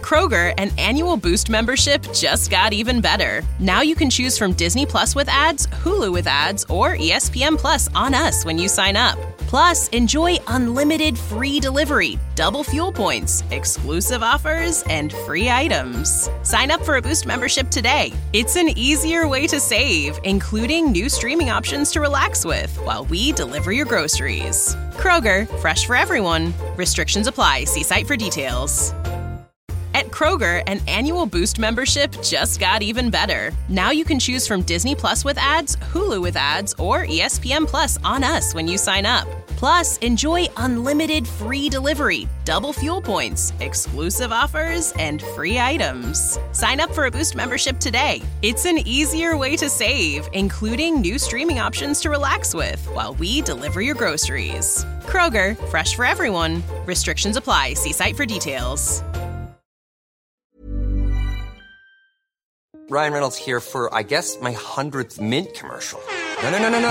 Kroger, an annual Boost membership just got even better. Now you can choose from Disney Plus with ads, Hulu with ads, or ESPN Plus on us when you sign up. Plus, enjoy unlimited free delivery, double fuel points, exclusive offers, and free items. Sign up for a Boost membership today. It's an easier way to save, including new streaming options to relax with while we deliver your groceries. Kroger, fresh for everyone. Restrictions apply. See site for details. At Kroger, an annual Boost membership just got even better. Now you can choose from Disney Plus with ads, Hulu with ads, or ESPN Plus on us when you sign up. Plus, enjoy unlimited free delivery, double fuel points, exclusive offers, and free items. Sign up for a Boost membership today. It's an easier way to save, including new streaming options to relax with while we deliver your groceries. Kroger, fresh for everyone. Restrictions apply. See site for details. Ryan Reynolds here for, I guess, my 100th Mint commercial. No,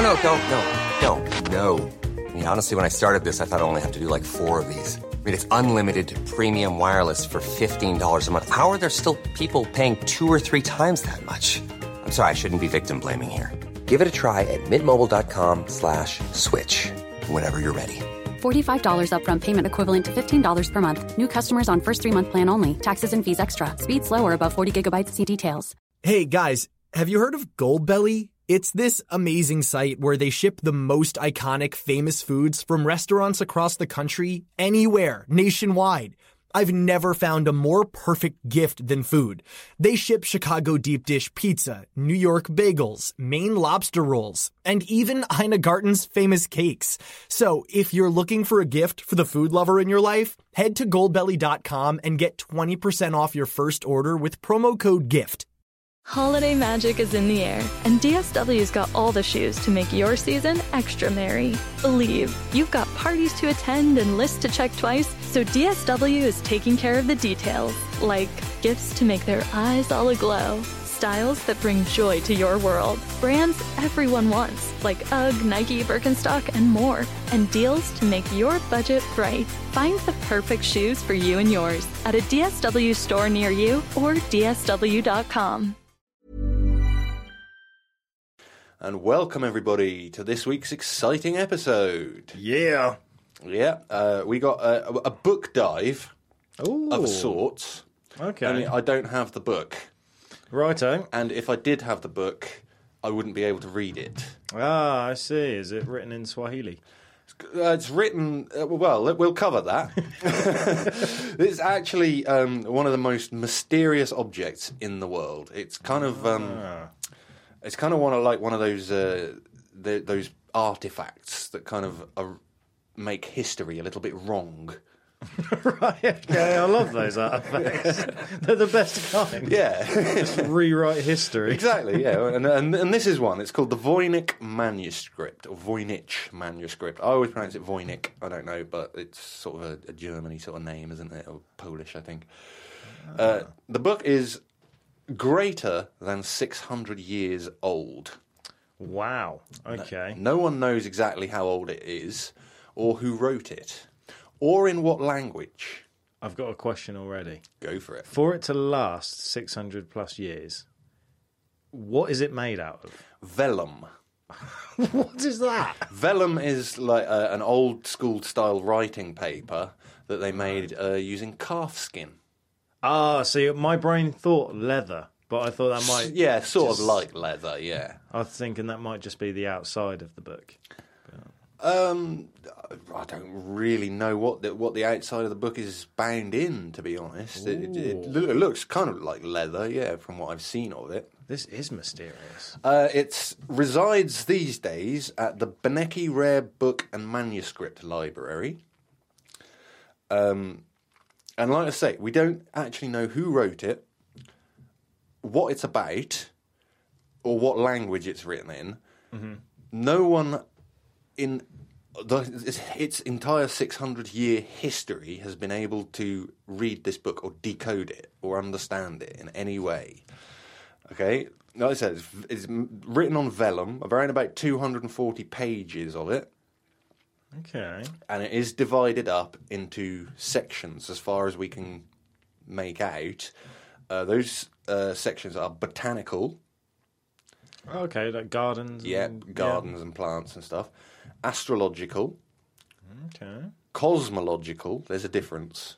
don't. I mean, honestly, when I started this, I thought I only have to do like 4 of these. I mean, it's unlimited premium wireless for $15 a month. How are there still people paying 2 or 3 times that much? I'm sorry, I shouldn't be victim blaming here. Give it a try at mintmobile.com/switch. Whenever you're ready. $45 upfront payment equivalent to $15 per month. New customers on first 3-month plan only. Taxes and fees extra. Speed slower above 40 gigabytes. See details. Hey guys, have you heard of Goldbelly? It's this amazing site where they ship the most iconic famous foods from restaurants across the country, anywhere, nationwide. I've never found a more perfect gift than food. They ship Chicago deep dish pizza, New York bagels, Maine lobster rolls, and even Ina Garten's famous cakes. So if you're looking for a gift for the food lover in your life, head to goldbelly.com and get 20% off your first order with promo code GIFT. Holiday magic is in the air, and DSW's got all the shoes to make your season extra merry. Believe, you've got parties to attend and lists to check twice, so DSW is taking care of the details, like gifts to make their eyes all aglow, styles that bring joy to your world, brands everyone wants, like UGG, Nike, Birkenstock, and more, and deals to make your budget bright. Find the perfect shoes for you and yours at a DSW store near you or dsw.com. And welcome, everybody, to this week's exciting episode. Yeah. Yeah, we got a book dive of sorts. Okay. Only I don't have the book. Righto. And if I did have the book, I wouldn't be able to read it. Ah, I see. Is it written in Swahili? It's written... well, we'll cover that. It's actually one of the most mysterious objects in the world. It's kind of... It's kind of one of those artifacts that kind of make history a little bit wrong. Right, okay, I love those artifacts. They're the best kind. Yeah. Just rewrite history. Exactly, yeah. And this is one. It's called the Voynich Manuscript, or Voynich Manuscript. I always pronounce it Voynich. I don't know, but it's sort of a Germany sort of name, isn't it? Or Polish, I think. The book is greater than 600 years old. Wow. Okay. No one knows exactly how old it is, or who wrote it, or in what language. I've got a question already. Go for it. For it to last 600 plus years, what is it made out of? Vellum. What is that? Vellum is like an old school style writing paper that they made using calf skin. Ah, see, my brain thought leather, but I thought that might... Yeah, sort of like leather, yeah. I was thinking that might just be the outside of the book. I don't really know what the outside of the book is bound in, to be honest. It looks kind of like leather, yeah, from what I've seen of it. This is mysterious. It resides these days at the Benecki Rare Book and Manuscript Library. And like I say, we don't actually know who wrote it, what it's about, or what language it's written in. Mm-hmm. No one in its entire 600-year history has been able to read this book or decode it or understand it in any way. Okay? Like I said, it's written on vellum, around about 240 pages of it. Okay. And it is divided up into sections as far as we can make out. Those sections are botanical. Okay, like gardens. Yeah, gardens and plants and stuff. Astrological. Okay. Cosmological. There's a difference.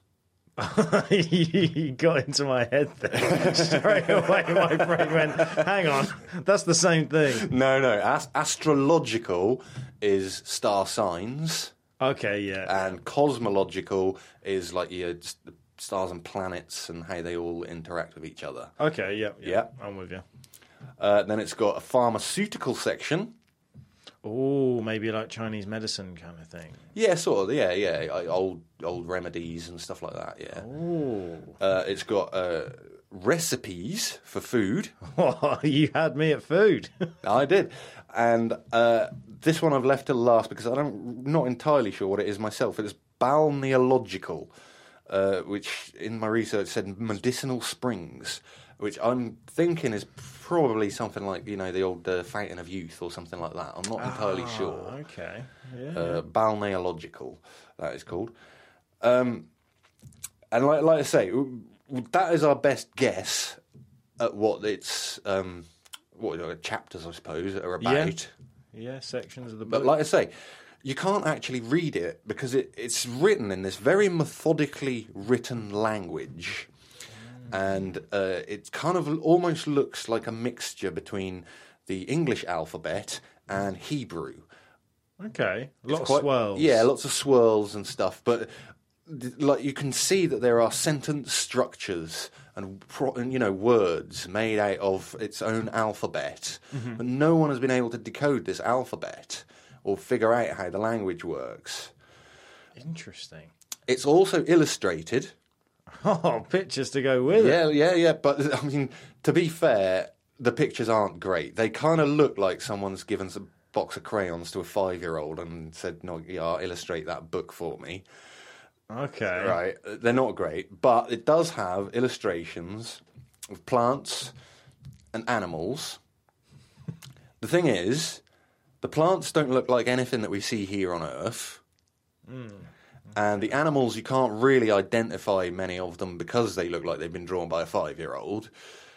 You got into my head there. Straight away, my brain went, hang on, that's the same thing. No. Astrological is star signs. Okay, yeah. And cosmological is like your stars and planets and how they all interact with each other. Okay, yeah. Yeah. I'm with you. Then it's got a pharmaceutical section. Oh, maybe like Chinese medicine kind of thing. Yeah, sort of. Yeah. Old remedies and stuff like that. Yeah. Oh. It's got recipes for food. Oh, you had me at food. I did, and this one I've left till last because I'm not entirely sure what it is myself. It's balneological, which in my research said medicinal springs, which I'm thinking is probably something like, the old Fountain of Youth or something like that. I'm not entirely sure. Okay. Yeah. Balneological, that is called. And like I say, that is our best guess at what its chapters, I suppose, are about. Yeah, sections of the book. But like I say, you can't actually read it because it's written in this very methodically written language. And it kind of almost looks like a mixture between the English alphabet and Hebrew. Okay, a lot of swirls. Yeah, lots of swirls and stuff. But like you can see that there are sentence structures and words made out of its own alphabet. Mm-hmm. But no one has been able to decode this alphabet or figure out how the language works. Interesting. It's also illustrated. Oh, pictures to go with it. Yeah. But, I mean, to be fair, the pictures aren't great. They kind of look like someone's given a box of crayons to a 5-year-old and said, no, illustrate that book for me. Okay. Right. They're not great, but it does have illustrations of plants and animals. The thing is, the plants don't look like anything that we see here on Earth. And the animals, you can't really identify many of them because they look like they've been drawn by a 5-year-old.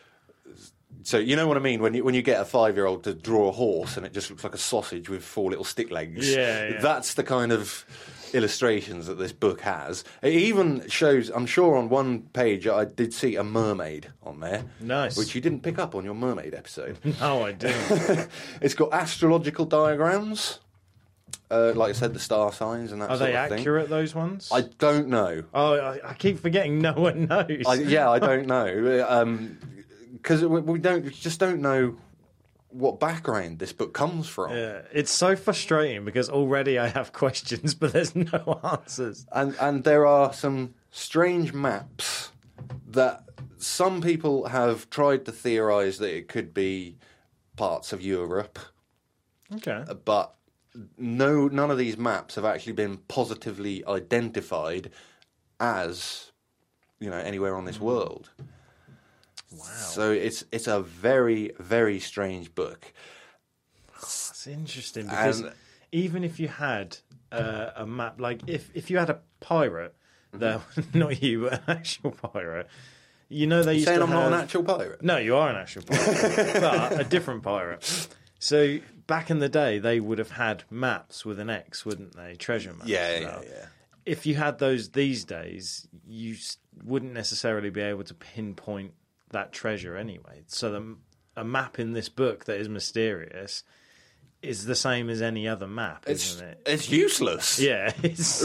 So you know what I mean? When you get a 5-year-old to draw a horse and it just looks like a sausage with 4 little stick legs. Yeah. That's the kind of illustrations that this book has. It even shows, I'm sure on one page I did see a mermaid on there. Nice. Which you didn't pick up on your mermaid episode. No, I didn't. It's got astrological diagrams. Like I said, the star signs and that sort of thing. Are they accurate, those ones? I don't know. Oh, I keep forgetting no one knows. I don't know. Because we don't know what background this book comes from. Yeah, it's so frustrating because already I have questions, but there's no answers. And there are some strange maps that some people have tried to theorise that it could be parts of Europe. Okay. But none of these maps have actually been positively identified as, anywhere on this world. Wow. So it's a very, very strange book. That's interesting because even if you had a map, like if you had a pirate, not you, but an actual pirate, they used to have... Saying I'm not an actual pirate? No, you are an actual pirate, but a different pirate. So back in the day, they would have had maps with an X, wouldn't they? Treasure maps. Yeah. If you had those these days, you wouldn't necessarily be able to pinpoint that treasure anyway. So a map in this book that is mysterious is the same as any other map, isn't it? It's useless. Yeah. It's...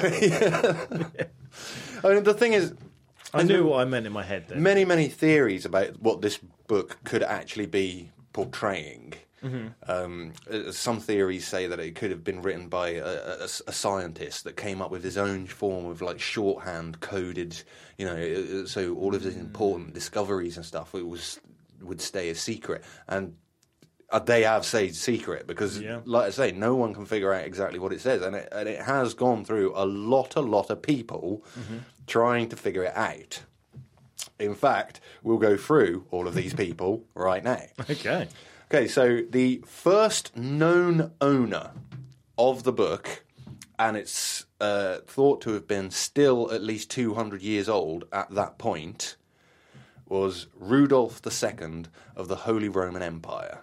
I mean, the thing is... I knew what I meant in my head then. Many, many theories about what this book could actually be portraying. Mm-hmm. Some theories say that it could have been written by a scientist that came up with his own form of like shorthand coded, so all of his important discoveries and stuff would stay a secret. And they have stayed secret because, like I say, no one can figure out exactly what it says, and it has gone through a lot of people trying to figure it out. In fact, we'll go through all of these people right now. Okay, so the first known owner of the book and it's thought to have been still at least 200 years old at that point, was Rudolph II of the Holy Roman Empire.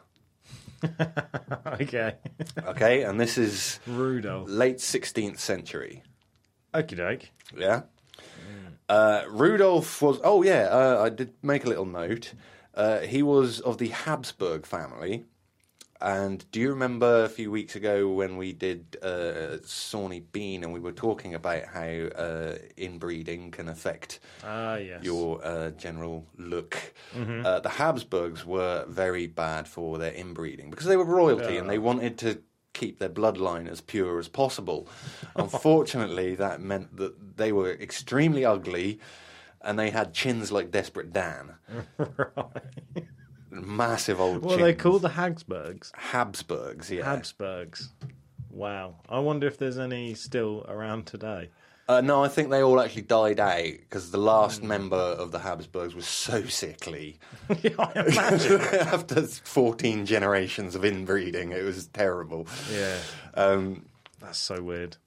Okay. Okay, and this is Rudolph. late 16th century. Okie doke. Yeah. Rudolph was... Oh, yeah, I did make a little note. He was of the Habsburg family. And do you remember a few weeks ago when we did Sawney Bean and we were talking about how inbreeding can affect Yes. your general look? The Habsburgs were very bad for their inbreeding because they were royalty and they wanted to keep their bloodline as pure as possible. Unfortunately, that meant that they were extremely ugly and they had chins like Desperate Dan. Right. Massive old What chins. are they called? The Habsburgs? Habsburgs, yeah. Habsburgs. Wow. I wonder if there's any still around today. No, I think they all actually died out because the last member of the Habsburgs was so sickly. Yeah, I imagine. After 14 generations of inbreeding, it was terrible. Yeah. That's so weird.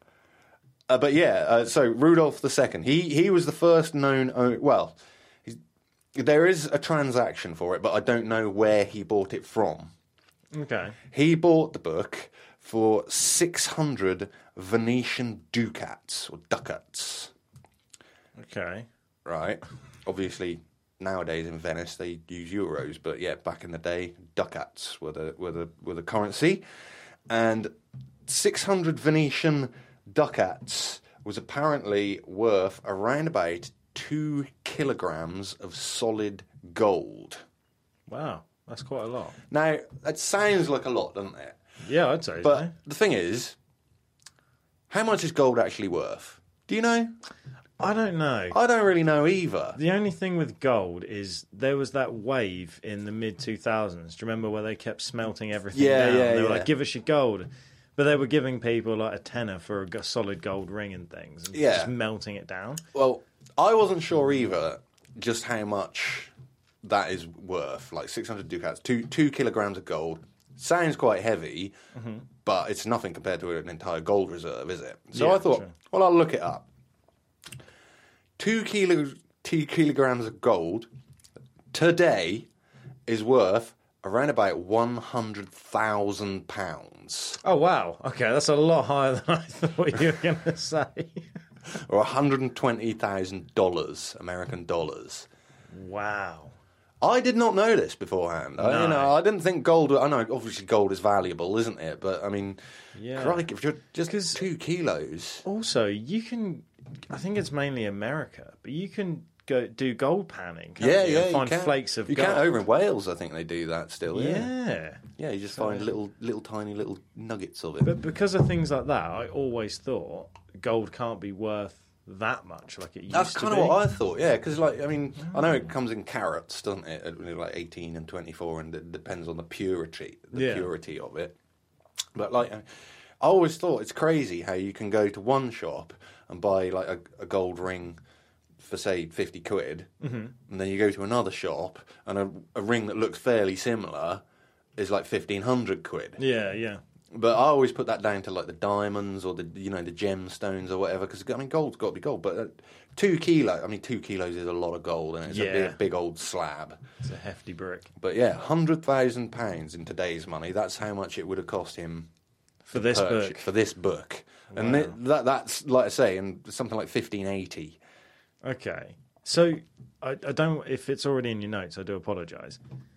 But yeah, so Rudolph II, he was the first known... Well, there is a transaction for it, but I don't know where he bought it from. Okay. He bought the book for 600 Venetian ducats, or ducats. Okay. Right. Obviously, nowadays in Venice they use euros, but yeah, back in the day, ducats were the currency, and 600 Venetian ducats was apparently worth around about 2 kilograms of solid gold. Wow. That's quite a lot. Now, that sounds like a lot, doesn't it? Yeah, I'd say But so. the thing is, how much is gold actually worth? Do you know? I don't know. I don't really know either. The only thing with gold is there was that wave in the mid-2000s. Do you remember where they kept smelting everything down? They were like, give us your gold. But they were giving people like a tenner for a solid gold ring and things. And just melting it down. Well, I wasn't sure either just how much that is worth. Like 600 ducats, 2 kilograms of gold. Sounds quite heavy, but it's nothing compared to an entire gold reserve, is it? So Yeah, I thought, sure. well, I'll look it up. 2 kilograms of gold today is worth around about £100,000. Oh, wow. Okay, that's a lot higher than I thought you were going to say. Or $120,000 American dollars. Wow. I did not know this beforehand. No. I didn't think gold... I know, obviously, gold is valuable, isn't it? But, I mean, crikey, if you're just 2 kilos... Also, you can... I think it's mainly America, but you can go do gold panning, can't you? And find flakes of you gold. can over in Wales. I think they do that still. Yeah. Yeah, you just find little tiny little nuggets of it. But because of things like that, I always thought gold can't be worth that much like it used to be. That's kind of what I thought. Yeah, because I know it comes in carats, doesn't it? Like 18 and 24, and it depends on the purity of it. But I always thought it's crazy how you can go to one shop and buy like a gold ring for say 50 quid, and then you go to another shop and a ring that looks fairly similar is like 1,500 quid. Yeah. But I always put that down to like the diamonds or the gemstones or whatever, because gold's got to be gold. But 2 kilos, 2 kilos is a lot of gold, and it's a big old slab. It's a hefty brick. But yeah, £100,000 in today's money. That's how much it would have cost him For this book. For this book, Wow. and that's like I say, and something like 1580. Okay. So, I don't... If it's already in your notes, I do apologise.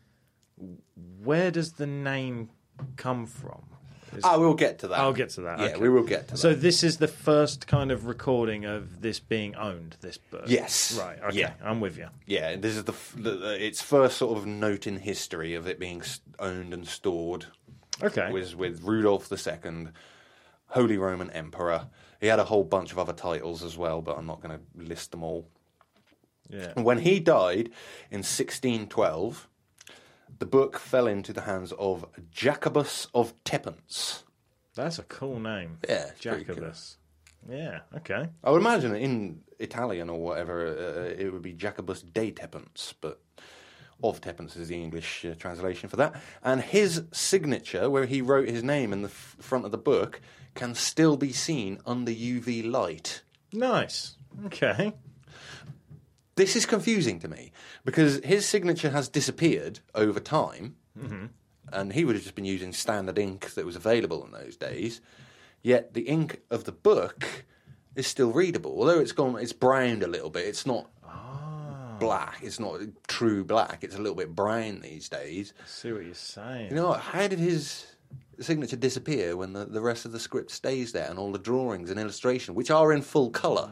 Where does the name come from? We'll get to that. I'll get to that. Yeah, okay. we will get to that. So this is the first kind of recording of this being owned, this book? Yes. Right, okay, Yeah. I'm with you. Yeah, this is its first sort of note in history of it being owned and stored. Okay. Was with Rudolph II, Holy Roman Emperor. He had a whole bunch of other titles as well, but I'm not going to list them all. Yeah. And when he died in 1612, the book fell into the hands of Jacobus of Tepence. That's a cool name. Yeah, it's pretty Jacobus. Yeah, okay. I would imagine in Italian or whatever, it would be Jacobus de Tepence, but of Tuppence is the English translation for that. And his signature, where he wrote his name in the front of the book, can still be seen under UV light. Nice. Okay. This is confusing to me, because his signature has disappeared over time, and he would have just been using standard ink that was available in those days, yet the ink of the book is still readable. Although it's browned a little bit, it's not black, it's not true black, it's a little bit brown these days. I see what you're saying. You know what, how did his signature disappear when the rest of the script stays there, and all the drawings and illustration, which are in full colour?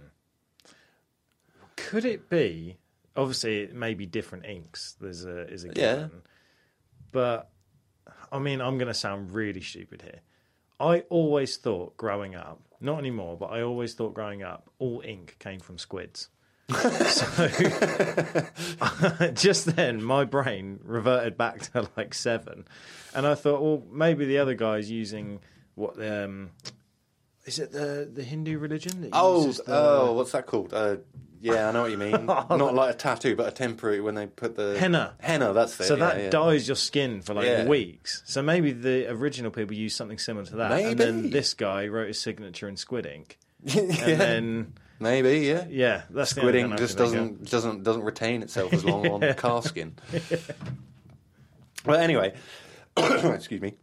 Could it be? Obviously, it may be different inks. Is a given. But I mean, I'm going to sound really stupid here. I always thought growing up, not anymore, but I always thought growing up, all ink came from squids. So just then, my brain reverted back to like 7, and I thought, well, maybe the other guy's using what is it the Hindu religion? That what's that called? Yeah, I know what you mean. Not like a tattoo, but a temporary, when they put the... Henna. Henna, that's it. So that dyes your skin for like weeks. So maybe the original people used something similar to that. Maybe. And then this guy wrote his signature in squid ink. And then... Maybe, yeah. Yeah, that's squid ink just doesn't retain itself as long on car skin. Well, anyway, excuse me.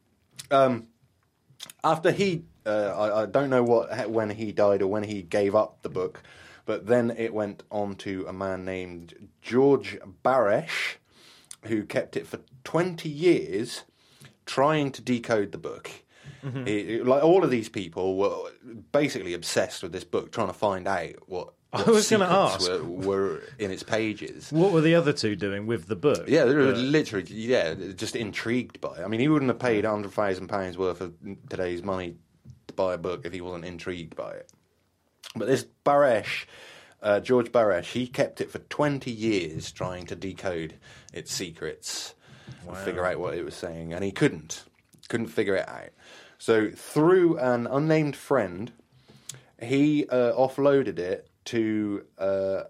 After he... I don't know when he died or when he gave up the book, but then it went on to a man named George Baresh, who kept it for 20 years trying to decode the book. Like all of these people were basically obsessed with this book, trying to find out what I was going to ask were in its pages. What were the other two doing with the book? Yeah, they were literally, just intrigued by it. I mean, he wouldn't have paid £100,000 worth of today's money to buy a book if he wasn't intrigued by it. But this Baresh, George Baresh, he kept it for 20 years trying to decode its secrets and figure out what it was saying, and he couldn't figure it out. So through an unnamed friend, he offloaded it to I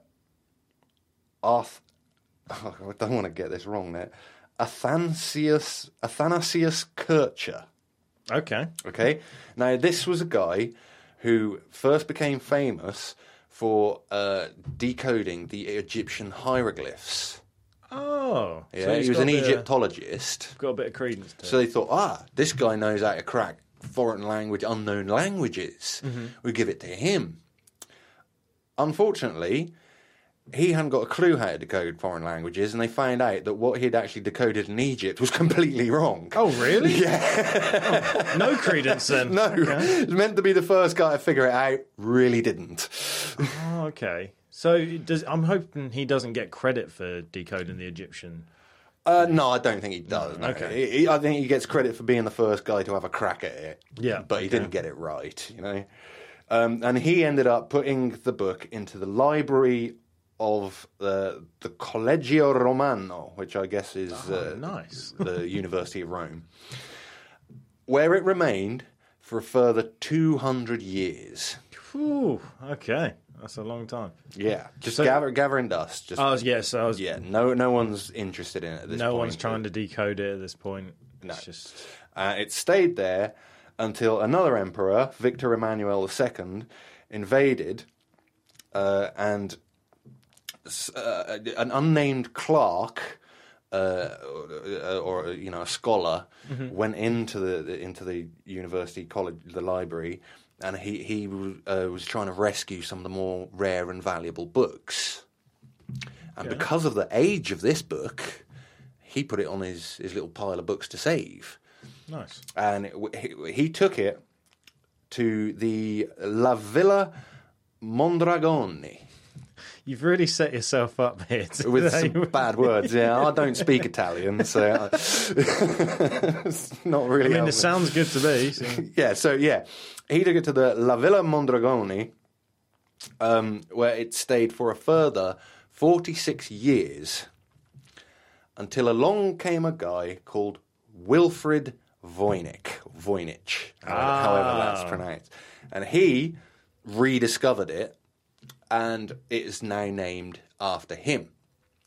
don't want to get this wrong there, Athanasius Kircher. Okay. Now, this was a guy who first became famous for decoding the Egyptian hieroglyphs. Oh. Yeah, so he was an Egyptologist. Got a bit of credence to it. So they thought, this guy knows how to crack foreign language, unknown languages. We give it to him. Unfortunately, he hadn't got a clue how to decode foreign languages, and they found out that what he'd actually decoded in Egypt was completely wrong. Oh, really? Yeah. Oh, no credence then. No. Okay. It was meant to be the first guy to figure it out, really didn't. Oh, okay. So I'm hoping he doesn't get credit for decoding the Egyptian. No, I don't think he does. No. Okay. I think he gets credit for being the first guy to have a crack at it. Yeah. But he didn't get it right, you know. And he ended up putting the book into the library of the Collegio Romano, which I guess is nice. the University of Rome, where it remained for a further 200 years. Whew, okay. That's a long time. Yeah, just gathering dust. No one's interested in it at this point. No one's trying to decode it at this point. No. It's just... it stayed there until another emperor, Victor Emmanuel II, invaded, and an unnamed clerk, or a scholar, went into the university college, the library, and he was trying to rescue some of the more rare and valuable books. And because of the age of this book, he put it on his little pile of books to save. Nice. And he took it to the La Villa Mondragone. You've really set yourself up here today. With some bad words, yeah. I don't speak Italian, so it's not really... I mean, it sounds good to me. So. He took it to the La Villa Mondragone, where it stayed for a further 46 years, until along came a guy called Wilfrid Voynich, however that's pronounced. And he rediscovered it, and it is now named after him.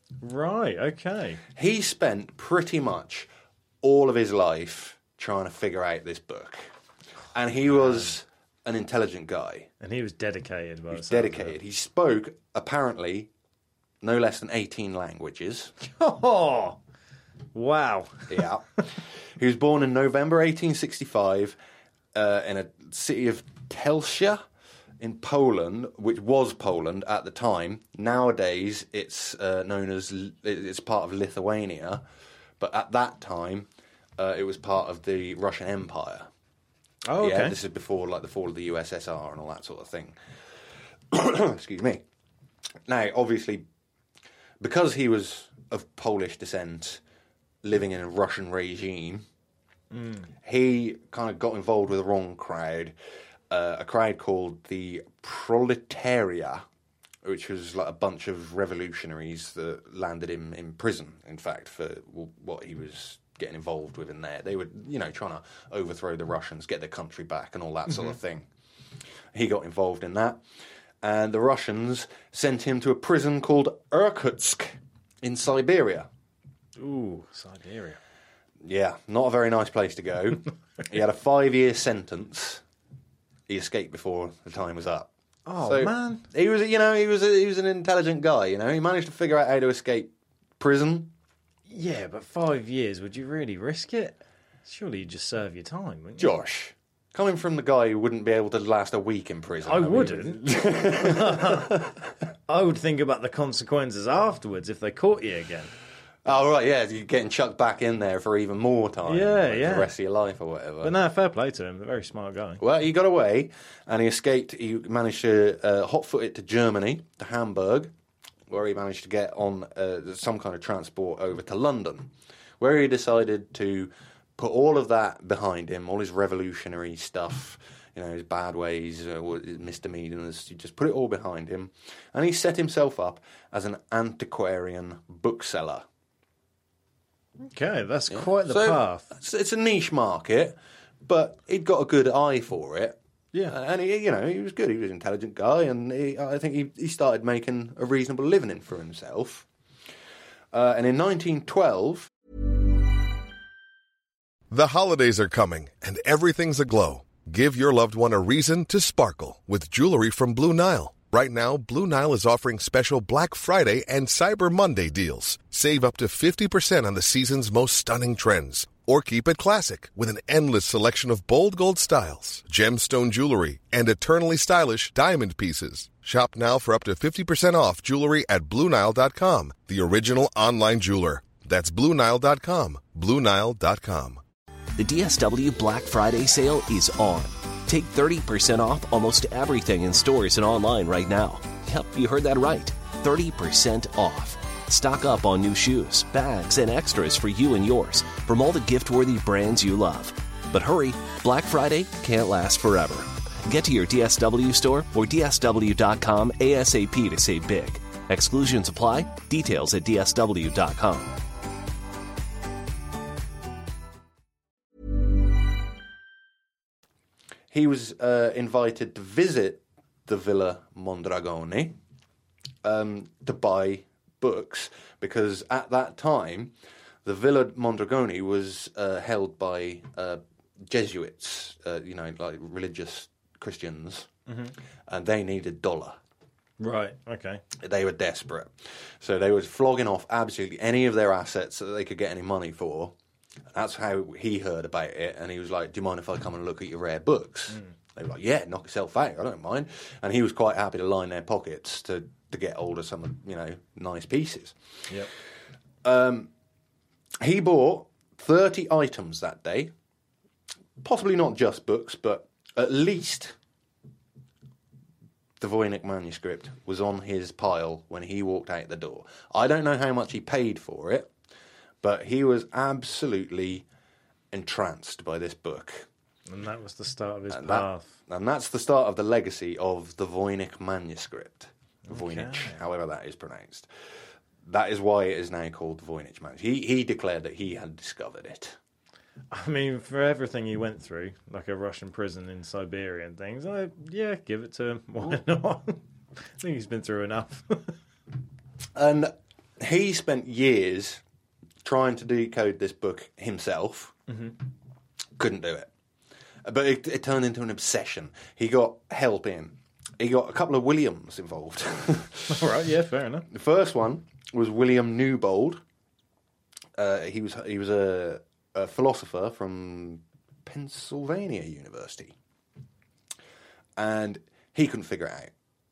Right, okay. He spent pretty much all of his life trying to figure out this book. And he was an intelligent guy. And he was dedicated. He was dedicated. He spoke, apparently, no less than 18 languages. Oh, wow. Yeah. He was born in November 1865 in a city of Telsia in Poland, which was Poland at the time. Nowadays, it's known as, it's part of Lithuania. But at that time, it was part of the Russian Empire. Oh, okay. Yeah, this is before like the fall of the USSR and all that sort of thing. Excuse me. Now, obviously, because he was of Polish descent, living in a Russian regime, he kind of got involved with the wrong crowd, a crowd called the Proletaria, which was like a bunch of revolutionaries that landed him in prison, in fact, for what he was getting involved with in there. They were, trying to overthrow the Russians, get their country back and all that sort of thing. He got involved in that. And the Russians sent him to a prison called Irkutsk in Siberia. Ooh, Siberia. Yeah, not a very nice place to go. He had a 5-year sentence. He escaped before the time was up. Oh, so man. He was, he was an intelligent guy, He managed to figure out how to escape prison. Yeah, but 5 years, would you really risk it? Surely you'd just serve your time, wouldn't you? Josh, coming from the guy who wouldn't be able to last a week in prison. I wouldn't. I would think about the consequences afterwards if they caught you again. Oh, right, yeah, you're getting chucked back in there for even more time. Yeah, like yeah. the rest of your life or whatever. But no, fair play to him. A very smart guy. Well, he got away and he escaped. He managed to hot-foot it to Germany, to Hamburg, where he managed to get on some kind of transport over to London, where he decided to put all of that behind him, all his revolutionary stuff, his bad ways, his misdemeanors. He just put it all behind him, and he set himself up as an antiquarian bookseller. Okay, that's quite the path. It's a niche market, but he'd got a good eye for it. Yeah. And he was good. He was an intelligent guy, and I think he started making a reasonable living for himself. And in 1912... The holidays are coming, and everything's aglow. Give your loved one a reason to sparkle with jewelry from Blue Nile. Right now, Blue Nile is offering special Black Friday and Cyber Monday deals. Save up to 50% on the season's most stunning trends. Or keep it classic with an endless selection of bold gold styles, gemstone jewelry, and eternally stylish diamond pieces. Shop now for up to 50% off jewelry at BlueNile.com, the original online jeweler. That's BlueNile.com, BlueNile.com. The DSW Black Friday sale is on. Take 30% off almost everything in stores and online right now. Yep, you heard that right. 30% off. Stock up on new shoes, bags, and extras for you and yours from all the gift-worthy brands you love. But hurry, Black Friday can't last forever. Get to your DSW store or DSW.com ASAP to save big. Exclusions apply. Details at DSW.com. He was invited to visit the Villa Mondragone to buy books, because at that time the Villa Mondragone was held by Jesuits, like religious Christians, and they needed dollar. Right, okay. They were desperate. So they were flogging off absolutely any of their assets that they could get any money for. That's how he heard about it, and he was like, do you mind if I come and look at your rare books? They were like, yeah, knock yourself out, I don't mind. And he was quite happy to line their pockets to get hold of some, nice pieces. Yep. He bought 30 items that day, possibly not just books, but at least the Voynich manuscript was on his pile when he walked out the door. I don't know how much he paid for it, but he was absolutely entranced by this book. And that was the start of his path. And that's the start of the legacy of the Voynich manuscript. Voynich, however that is pronounced. That is why it is now called the Voynich manuscript. He declared that he had discovered it. I mean, for everything he went through, like a Russian prison in Siberia and things, give it to him. Why not? I think he's been through enough. And He spent years trying to decode this book himself. Couldn't do it. But it turned into an obsession. He got help in. He got a couple of Williams involved. All right, yeah, fair enough. The first one was William Newbold. He was a philosopher from Pennsylvania University. And he couldn't figure it out.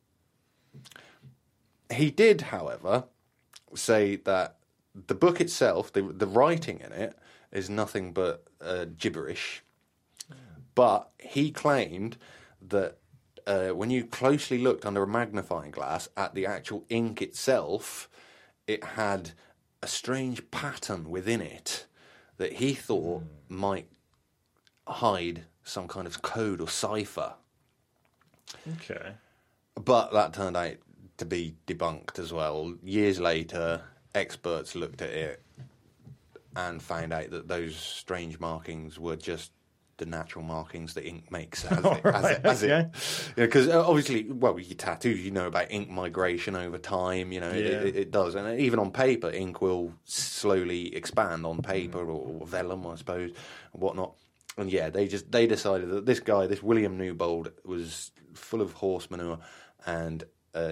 He did, however, say that the book itself, the writing in it, is nothing but gibberish. But he claimed that when you closely looked under a magnifying glass at the actual ink itself, it had a strange pattern within it that he thought might hide some kind of code or cipher. Okay. But that turned out to be debunked as well. Years later, experts looked at it and found out that those strange markings were just the natural markings that ink makes because obviously, well, with your tattoos, you know about ink migration over time. You know, it does, and even on paper, ink will slowly expand on paper or vellum, I suppose, and whatnot. And yeah, they decided that this guy, this William Newbold, was full of horse manure, and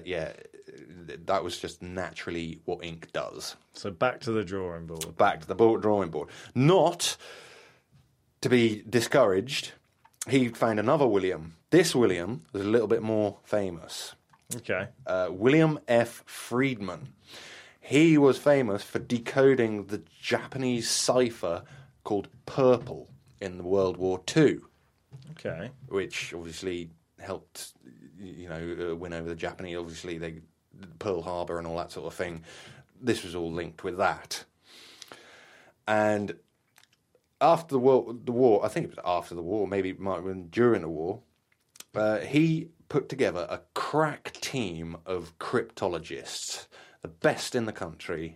that was just naturally what ink does. So back to the drawing board. Back to the drawing board. Not to be discouraged, he found another William. This William was a little bit more famous. Okay. William F. Friedman. He was famous for decoding the Japanese cipher called Purple in World War II. Okay. Which obviously helped, win over the Japanese. Obviously, Pearl Harbor and all that sort of thing. This was all linked with that. And after the war, I think it was after the war, maybe it might have been during the war, he put together a crack team of cryptologists, the best in the country,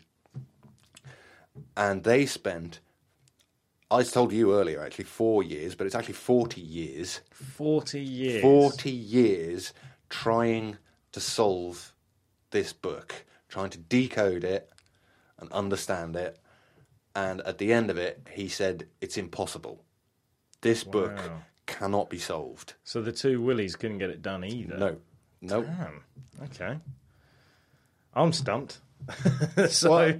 and they spent, I told you earlier, actually 4 years, but it's actually 40 years. 40 years? 40 years trying to solve this book, trying to decode it and understand it. And at the end of it, he said, it's impossible. This book cannot be solved. So the two Willies couldn't get it done either? No. Nope. Damn. Okay. I'm stumped. That's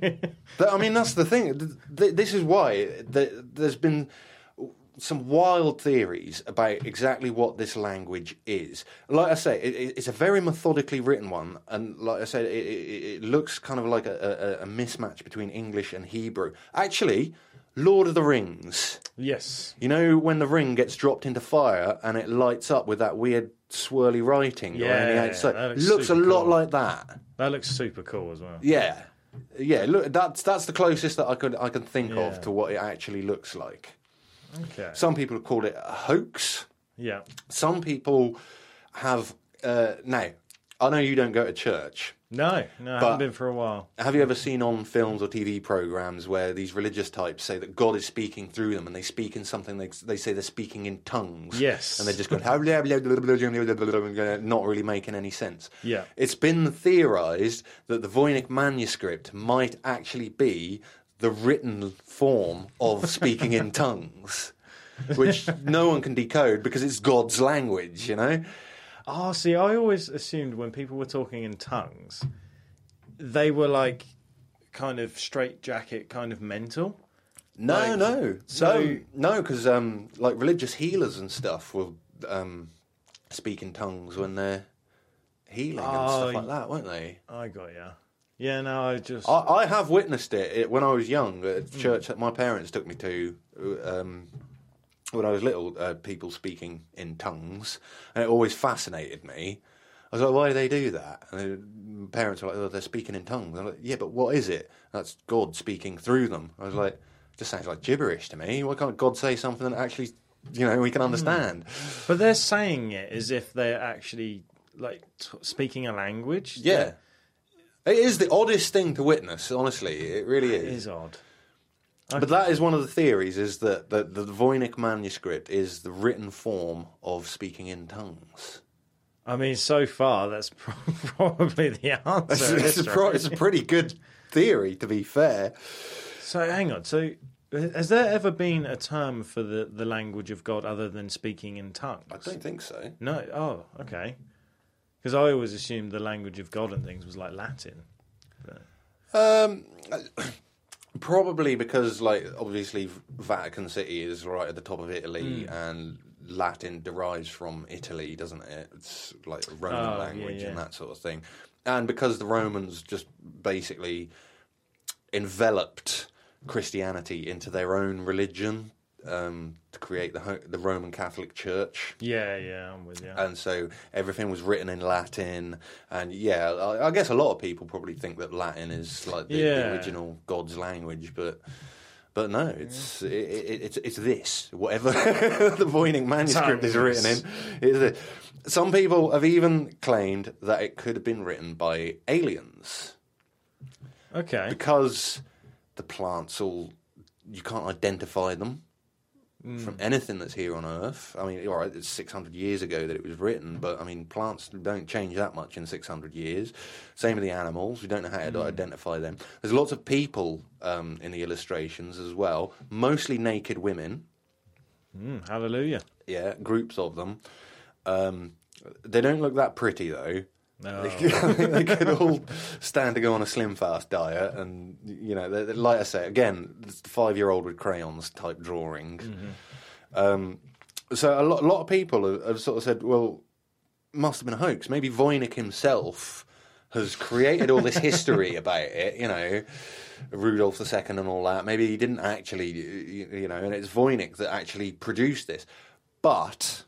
the thing. This is why there's been some wild theories about exactly what this language is. Like I say, it's a very methodically written one, and like I said, it looks kind of like a mismatch between English and Hebrew. Actually, Lord of the Rings. Yes. You know when the ring gets dropped into fire and it lights up with that weird swirly writing around the outside? It looks a lot like that. That looks super cool as well. Yeah. Look, that's the closest that I can think of to what it actually looks like. Okay. Some people have called it a hoax. Yeah. Some people have. Now, I know you don't go to church. No, I haven't been for a while. Have you ever seen on films or TV programs where these religious types say that God is speaking through them, and they speak in something they say they're speaking in tongues? Yes. And they're just going not really making any sense. Yeah. It's been theorised that the Voynich manuscript might actually be the written form of speaking in tongues, which no one can decode because it's God's language, you know? Oh, see, I always assumed when people were talking in tongues, they were like kind of straitjacket, kind of mental. No, because like religious healers and stuff will speak in tongues when they're healing and stuff like that, won't they? I got ya. Yeah, no, I have witnessed it when I was young at church that my parents took me to. When I was little, people speaking in tongues, and it always fascinated me. I was like, why do they do that? And my parents were like, oh, they're speaking in tongues. I'm like, yeah, but what is it? That's God speaking through them. I was like, it just sounds like gibberish to me. Why can't God say something that actually, we can understand? But they're saying it as if they're actually like speaking a language. Yeah. It is the oddest thing to witness, honestly. It really is. It is odd. Okay. But that is one of the theories, is that the Voynich manuscript is the written form of speaking in tongues. I mean, so far, that's probably the answer. It's a pretty good theory, to be fair. So hang on. So has there ever been a term for the language of God other than speaking in tongues? I don't think so. No. Oh, okay. Because I always assumed the language of God and things was like Latin. But... Probably because, like, obviously Vatican City is right at the top of Italy, and Latin derives from Italy, doesn't it? It's like a Roman language and that sort of thing. And because the Romans just basically enveloped Christianity into their own religion to create the Roman Catholic Church. Yeah, I'm with you. And so everything was written in Latin. And yeah, I guess a lot of people probably think that Latin is like the original God's language, but no, it's this. Whatever the Voynich manuscript is written in. It's this. Some people have even claimed that it could have been written by aliens. Okay. Because the plants you can't identify them from anything that's here on Earth. I mean, all right, it's 600 years ago that it was written, but I mean, plants don't change that much in 600 years. Same with the animals. We don't know how to identify them. There's lots of people in the illustrations as well, mostly naked women. Hallelujah. Yeah, groups of them. They don't look that pretty, though. No. They could all stand to go on a slim fast diet, and you know, like I say, again, it's the 5-year-old with crayons type drawings. So a lot of people have sort of said, well, must have been a hoax. Maybe Voynich himself has created all this history about it, you know, Rudolph II and all that. Maybe he didn't actually, you know, and it's Voynich that actually produced this. But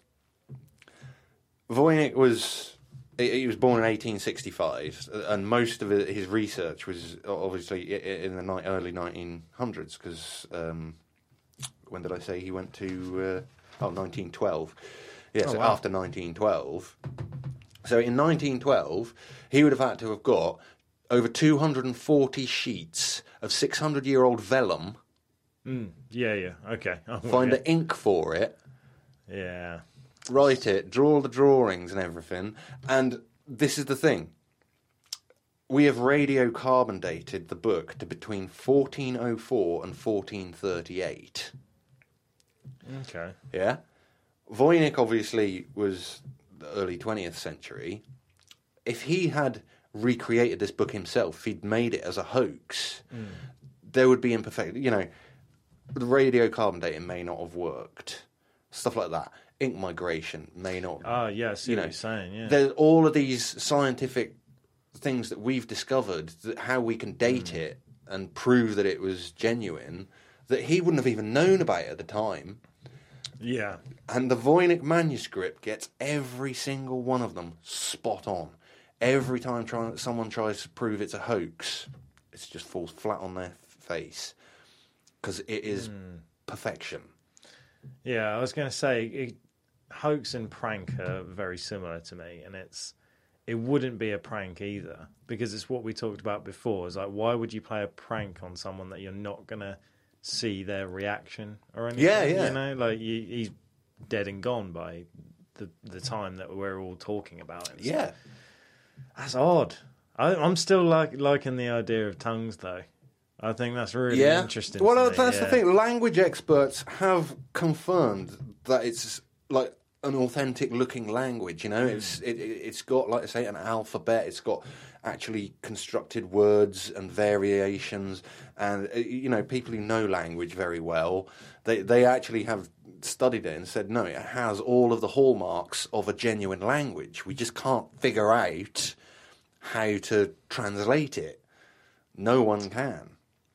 Voynich he was born in 1865, and most of his research was obviously in the early 1900s, because when did I say he went to... 1912. Yes, wow. After 1912. So in 1912, he would have had to have got over 240 sheets of 600-year-old vellum. Yeah, okay. Find the ink for it. Yeah. Write it, draw the drawings and everything. And this is the thing. We have radiocarbon dated the book to between 1404 and 1438. Okay. Yeah? Voynich obviously was the early 20th century. If he had recreated this book himself, if he'd made it as a hoax, there would be imperfection. You know, the radiocarbon dating may not have worked. Stuff like that. Ink migration may not. Yeah, I see what you're saying, yeah. There's all of these scientific things that we've discovered, that how we can date it and prove that it was genuine, that he wouldn't have even known about it at the time. Yeah. And the Voynich manuscript gets every single one of them spot on. Every time someone tries to prove it's a hoax, it just falls flat on their face. Because it is perfection. Yeah, I was going to say, hoax and prank are very similar to me, and it wouldn't be a prank either, because it's what we talked about before. It's like, why would you play a prank on someone that you're not going to see their reaction or anything? Yeah. You know, like he's dead and gone by the time that we're all talking about it. Yeah. That's odd. I'm still liking the idea of tongues, though. I think that's really interesting. Well, that's the thing. Language experts have confirmed that it's like an authentic looking language. You know, it's got, like I say, an alphabet. It's got actually constructed words and variations, and you know, people who know language very well, they actually have studied it and said, no, it has all of the hallmarks of a genuine language. We just can't figure out how to translate it. No one can.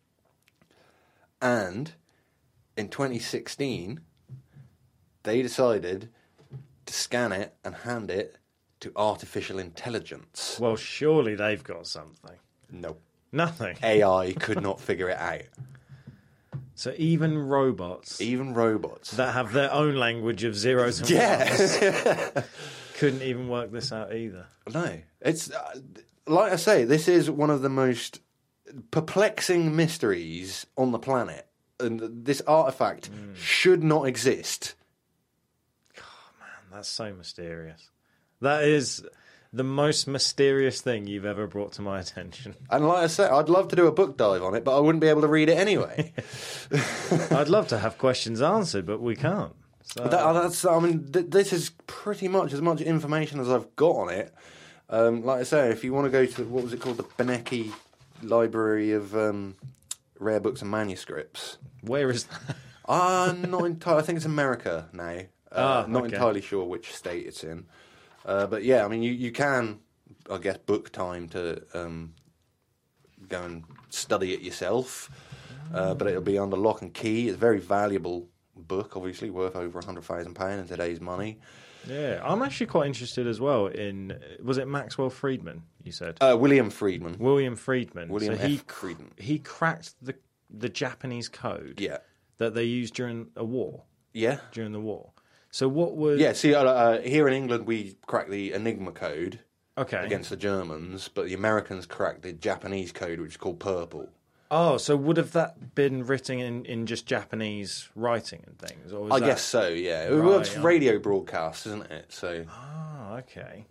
And in 2016, they decided to scan it and hand it to artificial intelligence. Well, surely they've got something. Nope. Nothing. AI could not figure it out. So even robots that have their own language of zeros and ones couldn't even work this out either. No. It's like I say, this is one of the most perplexing mysteries on the planet, and this artifact should not exist. Oh man, that's so mysterious. That is the most mysterious thing you've ever brought to my attention. And like I said, I'd love to do a book dive on it, but I wouldn't be able to read it anyway. I'd love to have questions answered, but we can't. So... This is pretty much as much information as I've got on it. Like I say, if you want to go to, what was it called, the Benecke Library of Rare Books and Manuscripts. Where is that? Not entirely. I think it's America now. Not entirely sure which state it's in. But yeah, I mean, you can, I guess, book time to go and study it yourself. But it'll be under lock and key. It's a very valuable book, obviously, worth over £100,000 in today's money. Yeah, I'm actually quite interested as well in, was it Maxwell Friedman, you said? William Friedman. William Friedman. William so F. Friedman. He cracked the Japanese code that they used during a war. Yeah. During the war. So what was... Yeah, see, here in England we cracked the Enigma code against the Germans, but the Americans cracked the Japanese code, which is called Purple. Oh, so would have that been written in just Japanese writing and things? Or was I guess so, yeah. Right, well, it's radio broadcast, isn't it? So. Oh, okay.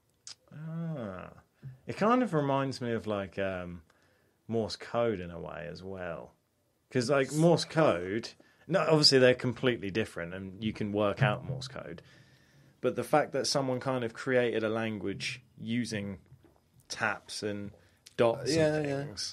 It kind of reminds me of like Morse code in a way as well. Because like Morse code, no, obviously they're completely different and you can work out Morse code. But the fact that someone kind of created a language using taps and dots and things...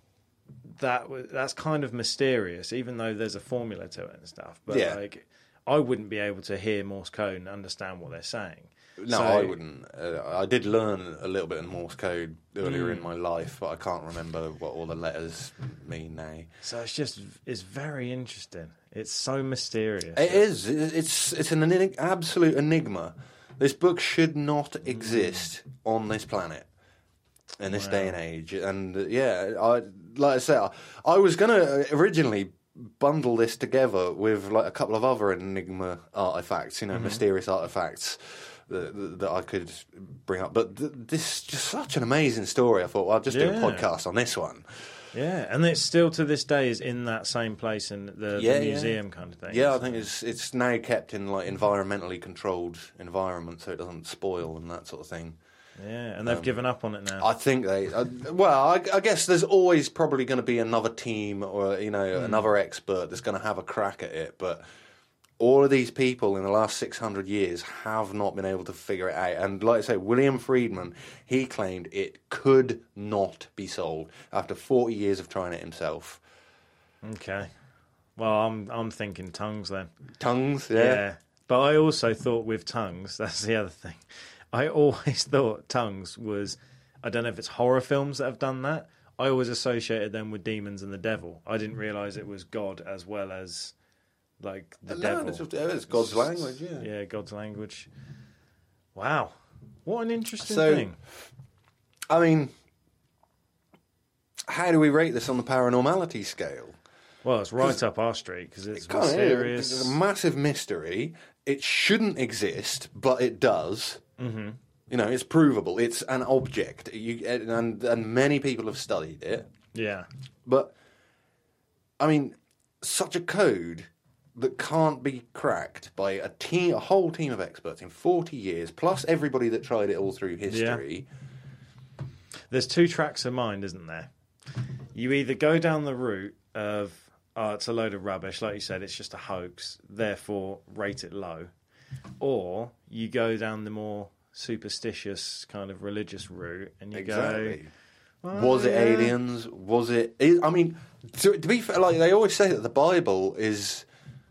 That's kind of mysterious, even though there's a formula to it and stuff. But like, I wouldn't be able to hear Morse code and understand what they're saying. No, I wouldn't. I did learn a little bit of Morse code earlier in my life, but I can't remember what all the letters mean now. So it's very interesting. It's so mysterious. It is. It's an absolute enigma. This book should not exist on this planet in this day and age. And like I said, I was going to originally bundle this together with like a couple of other Enigma artifacts, mysterious artifacts that I could bring up. But this is just such an amazing story. I thought, well, I'll just do a podcast on this one. Yeah, and it's still to this day is in that same place in the museum kind of thing. Yeah, I think it's now kept in like environmentally controlled environment so it doesn't spoil and that sort of thing. Yeah, and they've given up on it now. I think they... I guess there's always probably going to be another team or, another expert that's going to have a crack at it. But all of these people in the last 600 years have not been able to figure it out. And like I say, William Friedman, he claimed it could not be solved after 40 years of trying it himself. Okay. Well, I'm thinking tongues then. Tongues, yeah. But I also thought with tongues, that's the other thing. I always thought tongues was, I don't know if it's horror films that have done that. I always associated them with demons and the devil. I didn't realise it was God as well as like the devil. It's God's language, yeah. Yeah, God's language. Wow. What an interesting thing. I mean, how do we rate this on the paranormality scale? Well, it's right up our street because it's mysterious. It's a massive mystery. It shouldn't exist, but it does. Mm-hmm. It's provable. It's an object. And many people have studied it. Yeah. But, I mean, such a code that can't be cracked by a whole team of experts in 40 years, plus everybody that tried it all through history. Yeah. There's two tracks of mind, isn't there? You either go down the route of, it's a load of rubbish, like you said, it's just a hoax, therefore rate it low. Or you go down the more superstitious kind of religious route and you go... Was it aliens? Was it... I mean, to be fair, like they always say that the Bible is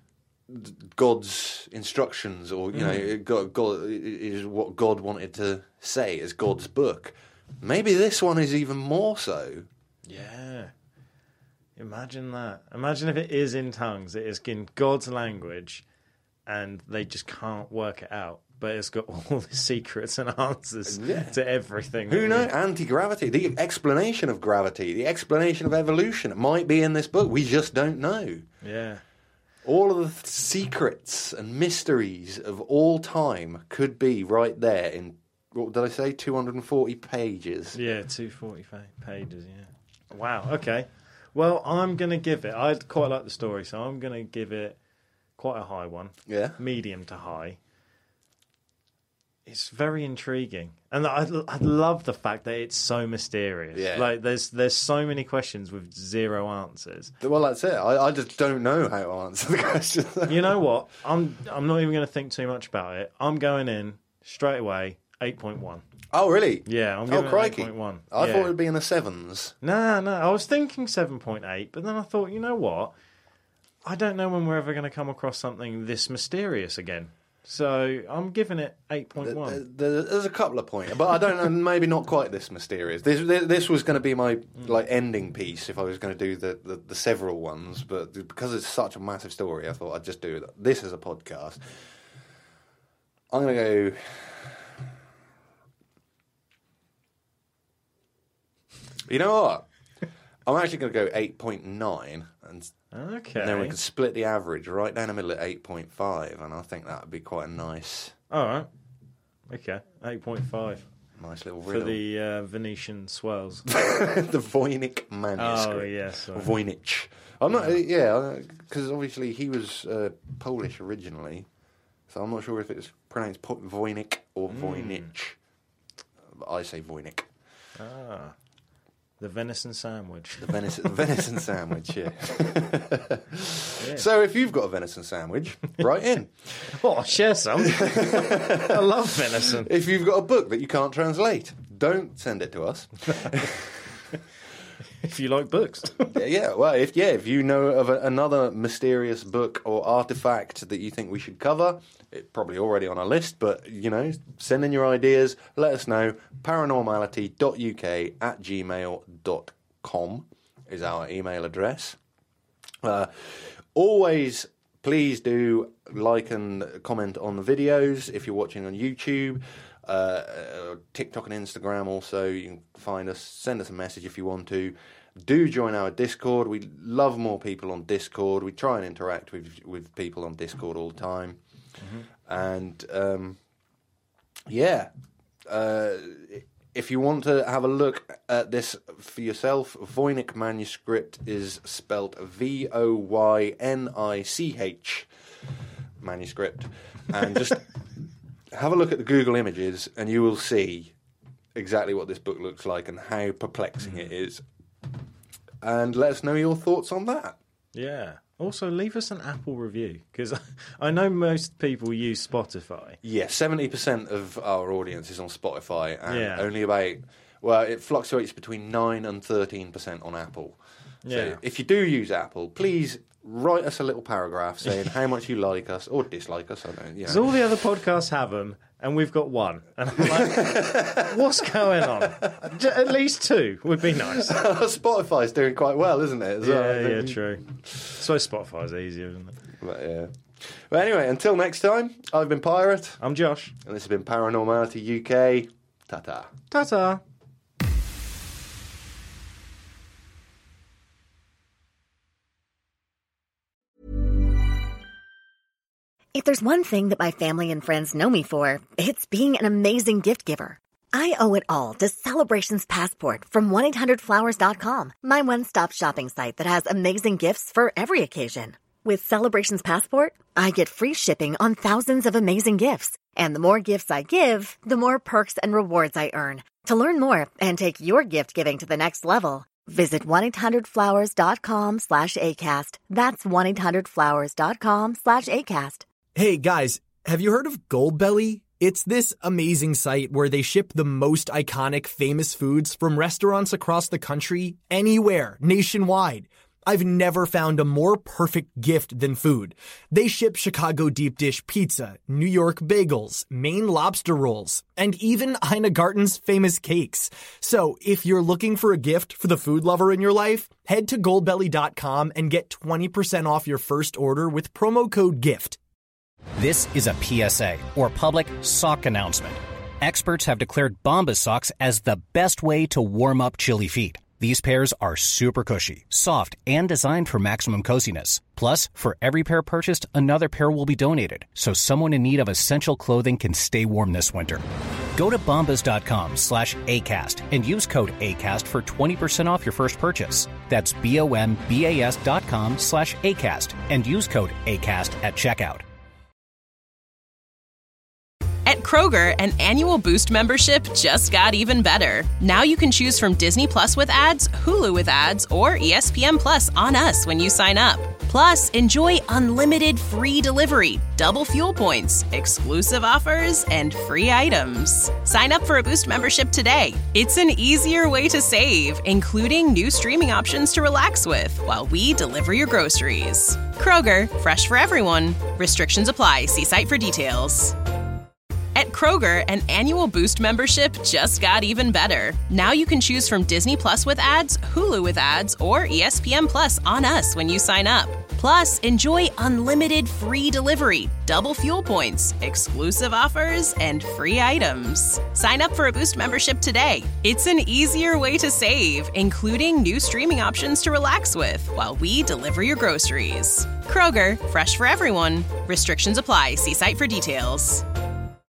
God's instructions or, God is what God wanted to say as God's book. Maybe this one is even more so. Yeah. Imagine that. Imagine if it is in tongues, it is in God's language, and they just can't work it out. But it's got all the secrets and answers to everything. Who knows? Anti-gravity, the explanation of gravity, the explanation of evolution. It might be in this book. We just don't know. Yeah. All of the secrets and mysteries of all time could be right there in, what did I say, 240 pages? Yeah, 240 pages, yeah. Wow, okay. Well, I'm going to give it... I quite like the story, so I'm going to give it quite a high one. Yeah. Medium to high. It's very intriguing, and I love the fact that it's so mysterious. Yeah. Like there's so many questions with zero answers. Well, that's it. I just don't know how to answer the question. You know what? I'm not even going to think too much about it. I'm going in straight away 8.1. Oh, really? Yeah, I'm giving it crikey. 8.1. I thought it would be in the 7s. No, I was thinking 7.8, but then I thought, you know what? I don't know when we're ever going to come across something this mysterious again. So I'm giving it 8.1. There's a couple of points, but I don't know. Maybe not quite this mysterious. This was going to be my ending piece if I was going to do the several ones, but because it's such a massive story, I thought I'd just do this as a podcast. I'm going to go. You know what? I'm actually going to go 8.9 and then we can split the average right down the middle at 8.5, and I think that would be quite a nice... All right. Okay, 8.5. Nice little riddle. For the Venetian swells. The Voynich manuscript. Oh, yes. Yeah, Voynich. I'm not... Yeah, because obviously he was Polish originally, so I'm not sure if it's pronounced Voynich or Voynich. But I say Voynich. Ah. The venison sandwich. The venison sandwich, yeah. So if you've got a venison sandwich, write in. Oh, share some. I love venison. If you've got a book that you can't translate, don't send it to us. If you like books. If you know of another mysterious book or artifact that you think we should cover, it's probably already on our list, but, send in your ideas, let us know. paranormality.uk@gmail.com is our email address. Always, please do like and comment on the videos if you're watching on YouTube. TikTok and Instagram also, you can find us, send us a message if you want to. Do join our Discord. We love more people on Discord. We try and interact with people on Discord all the time. And if you want to have a look at this for yourself, Voynich manuscript is spelt Voynich manuscript, and just have a look at the Google images and you will see exactly what this book looks like and how perplexing it is. And let us know your thoughts on that. Yeah. Also, leave us an Apple review, because I know most people use Spotify. Yeah, 70% of our audience is on Spotify, and only it fluctuates between 9 and 13% on Apple. So if you do use Apple, please write us a little paragraph saying how much you like us or dislike us. I don't know. Because all the other podcasts have them, and we've got one. And I'm like, what's going on? At least 2 would be nice. Spotify's doing quite well, isn't it? Yeah, true. So Spotify's easier, isn't it? But, yeah. But anyway, until next time, I've been Pirate. I'm Josh. And this has been Paranormality UK. Ta-ta. Ta-ta. If there's one thing that my family and friends know me for, it's being an amazing gift giver. I owe it all to Celebrations Passport from 1-800-Flowers.com, my one-stop shopping site that has amazing gifts for every occasion. With Celebrations Passport, I get free shipping on thousands of amazing gifts. And the more gifts I give, the more perks and rewards I earn. To learn more and take your gift giving to the next level, visit 1-800-Flowers.com/ACAST. That's 1-800-Flowers.com/ACAST. Hey guys, have you heard of Goldbelly? It's this amazing site where they ship the most iconic famous foods from restaurants across the country, anywhere, nationwide. I've never found a more perfect gift than food. They ship Chicago deep dish pizza, New York bagels, Maine lobster rolls, and even Ina Garten's famous cakes. So if you're looking for a gift for the food lover in your life, head to goldbelly.com and get 20% off your first order with promo code GIFT. This is a PSA, or public sock announcement. Experts have declared Bombas socks as the best way to warm up chilly feet. These pairs are super cushy, soft, and designed for maximum coziness. Plus, for every pair purchased, another pair will be donated, so someone in need of essential clothing can stay warm this winter. Go to bombas.com/ACAST and use code ACAST for 20% off your first purchase. That's BOMBAS.com/ACAST and use code ACAST at checkout. At Kroger, an annual Boost membership just got even better. Now you can choose from Disney Plus with ads, Hulu with ads, or ESPN Plus on us when you sign up. Plus, enjoy unlimited free delivery, double fuel points, exclusive offers, and free items. Sign up for a Boost membership today. It's an easier way to save, including new streaming options to relax with while we deliver your groceries. Kroger, fresh for everyone. Restrictions apply. See site for details. At Kroger, an annual Boost membership just got even better. Now you can choose from Disney Plus with ads, Hulu with ads, or ESPN Plus on us when you sign up. Plus, enjoy unlimited free delivery, double fuel points, exclusive offers, and free items. Sign up for a Boost membership today. It's an easier way to save, including new streaming options to relax with while we deliver your groceries. Kroger, fresh for everyone. Restrictions apply. See site for details.